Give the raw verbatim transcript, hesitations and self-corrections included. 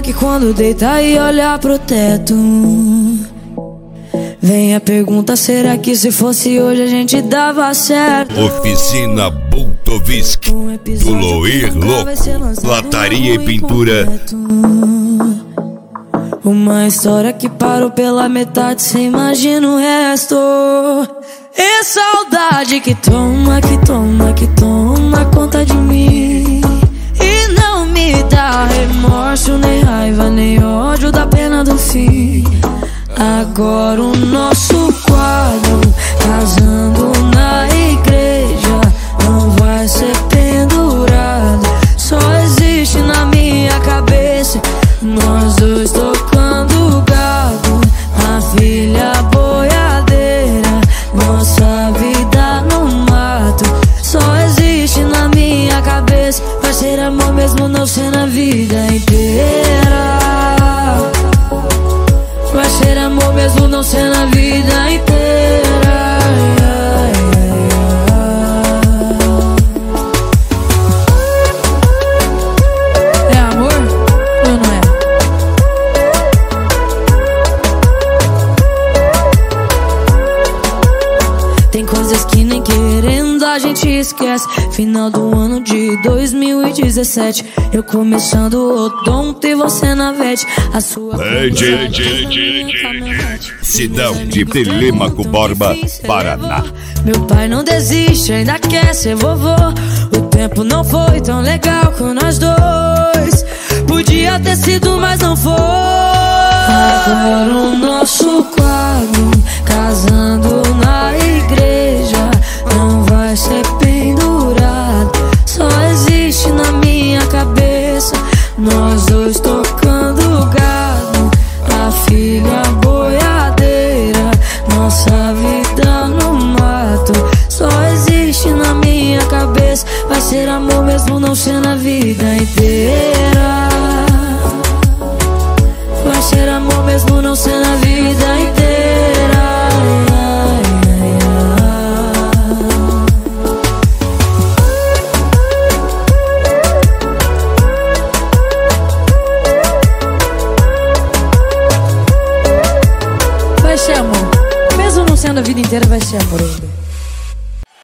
que quando deita e olha pro teto, vem a pergunta, será que se fosse hoje a gente dava certo? Oficina Bultovisk, Um do Loir Louco, lataria e pintura. Uma história que parou pela metade, cê imagina o resto. E saudade que toma, que toma, que toma conta de mim, e não me dá remorso, nem raiva, nem ódio da pena do fim. Agora o nosso quadro, casando na igreja, não vai ser pendurado, só existe na minha cabeça. Nós dois tocando gado, a filha boiadeira, nossa vida no mato, só existe na minha cabeça. Vai ser amor mesmo não ser na vida inteira, vai ser amor mesmo não ser na vida inteira. É amor ou não é? Tem coisas que nem querendo a gente esquece. Final do ano de dois mil e dezessete, eu começando o odonto e você na vete. A sua Sidão de Telêmaco Borba, Paraná. Meu pai não desiste, ainda quer ser vovô. O tempo não foi tão legal com nós dois, podia ter sido, mas não foi. Agora o nosso quadro, casando na igreja, não vai ser pendurado, só existe na minha cabeça. Nós dois tocando gado, a filha boiadeira, nossa vida no mato, só existe na minha cabeça. Vai ser amor mesmo não ser na vida inteira, vai ser amor mesmo não ser na vida inteira. Vai ser amor mesmo não sendo a vida inteira, vai ser amor.